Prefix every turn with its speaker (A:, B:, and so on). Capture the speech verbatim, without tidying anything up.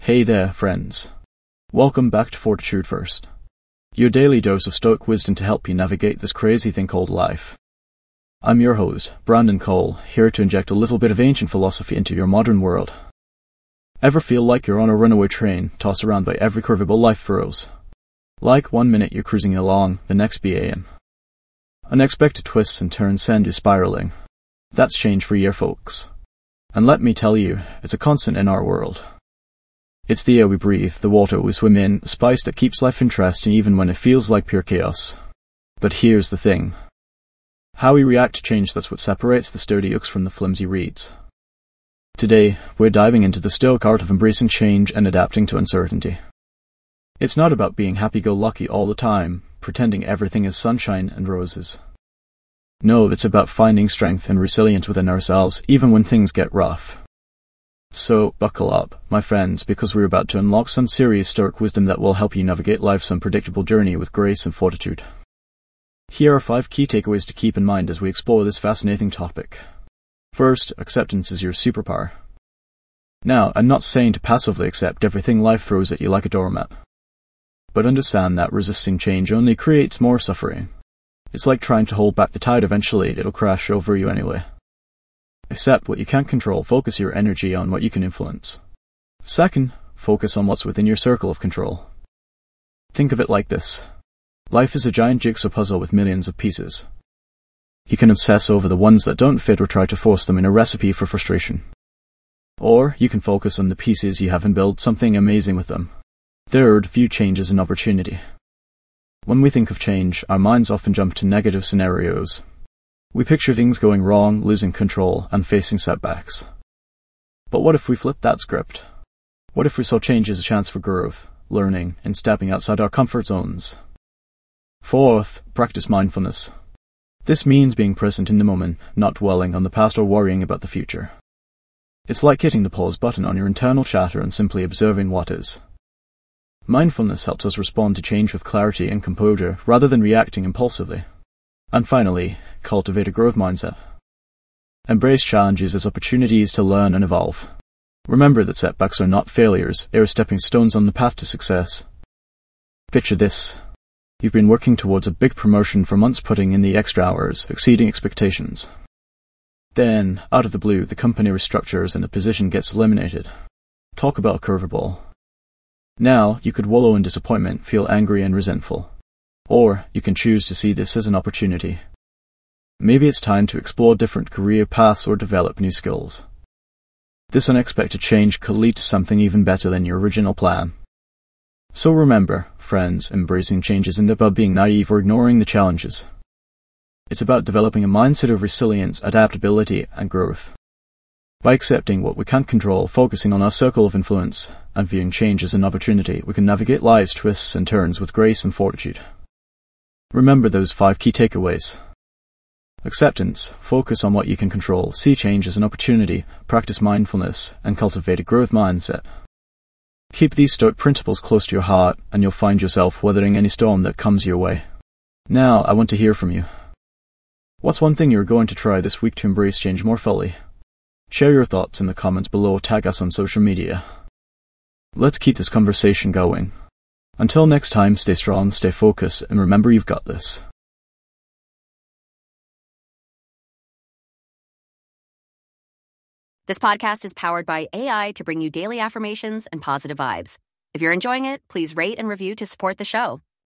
A: Hey there, friends. Welcome back to Fortitude First, your daily dose of Stoic wisdom to help you navigate this crazy thing called life. I'm your host, Brandon Cole, here to inject a little bit of ancient philosophy into your modern world. Ever feel like you're on a runaway train, tossed around by every curveball life throws? Like one minute you're cruising along, the next B A M. Unexpected twists and turns send you spiraling. That's change for you, folks. And let me tell you, it's a constant in our world. It's the air we breathe, the water we swim in, the spice that keeps life interesting even when it feels like pure chaos. But here's the thing. How we react to change, that's what separates the sturdy oaks from the flimsy reeds. Today, we're diving into the Stoic art of embracing change and adapting to uncertainty. It's not about being happy-go-lucky all the time, pretending everything is sunshine and roses. No, it's about finding strength and resilience within ourselves, even when things get rough. So, buckle up, my friends, because we're about to unlock some serious Stoic wisdom that will help you navigate life's unpredictable journey with grace and fortitude. Here are five key takeaways to keep in mind as we explore this fascinating topic. First, acceptance is your superpower. Now, I'm not saying to passively accept everything life throws at you like a doormat. But understand that resisting change only creates more suffering. It's like trying to hold back the tide. Eventually, it'll crash over you anyway. Accept what you can't control, focus your energy on what you can influence. Second, focus on what's within your circle of control. Think of it like this. Life is a giant jigsaw puzzle with millions of pieces. You can obsess over the ones that don't fit or try to force them in a recipe for frustration. Or you can focus on the pieces you have and build something amazing with them. Third, view change as an opportunity. When we think of change, our minds often jump to negative scenarios. We picture things going wrong, losing control, and facing setbacks. But what if we flipped that script? What if we saw change as a chance for growth, learning, and stepping outside our comfort zones? Fourth, practice mindfulness. This means being present in the moment, not dwelling on the past or worrying about the future. It's like hitting the pause button on your internal chatter and simply observing what is. Mindfulness helps us respond to change with clarity and composure rather than reacting impulsively. And finally, cultivate a growth mindset. Embrace challenges as opportunities to learn and evolve. Remember that setbacks are not failures, they are stepping stones on the path to success. Picture this. You've been working towards a big promotion for months, putting in the extra hours, exceeding expectations. Then, out of the blue, the company restructures and the position gets eliminated. Talk about a curveball. Now, you could wallow in disappointment, feel angry and resentful. Or you can choose to see this as an opportunity. Maybe it's time to explore different career paths or develop new skills. This unexpected change could lead to something even better than your original plan. So remember, friends, embracing change isn't about being naive or ignoring the challenges. It's about developing a mindset of resilience, adaptability, and growth. By accepting what we can't control, focusing on our circle of influence, and viewing change as an opportunity, we can navigate life's twists and turns with grace and fortitude. Remember those five key takeaways. Acceptance, focus on what you can control, see change as an opportunity, practice mindfulness, and cultivate a growth mindset. Keep these Stoic principles close to your heart, and you'll find yourself weathering any storm that comes your way. Now, I want to hear from you. What's one thing you're going to try this week to embrace change more fully? Share your thoughts in the comments below or tag us on social media. Let's keep this conversation going. Until next time, stay strong, stay focused, and remember you've got this.
B: This podcast is powered by A I to bring you daily affirmations and positive vibes. If you're enjoying it, please rate and review to support the show.